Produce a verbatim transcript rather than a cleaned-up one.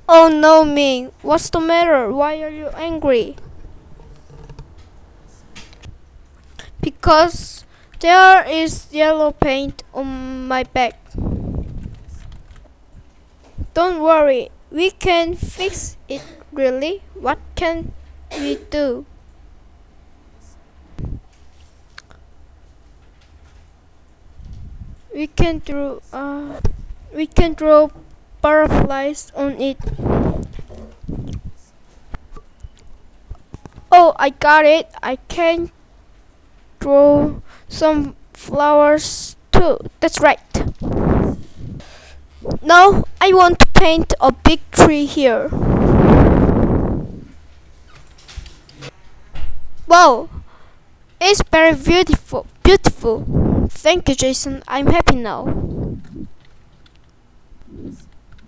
Oh no, Ming. What's the matter? Why are you angry? Because there is yellow paint on my back. Don't worry, we can fix it. Really? What can we do? We can draw. Uh, we can draw butterflies on it. Oh, I got it. I can draw some flowers too. That's right. Now I want to paint a big tree here. Wow, it's very beautiful. Beautiful. Thank you, Jason. I'm happy now.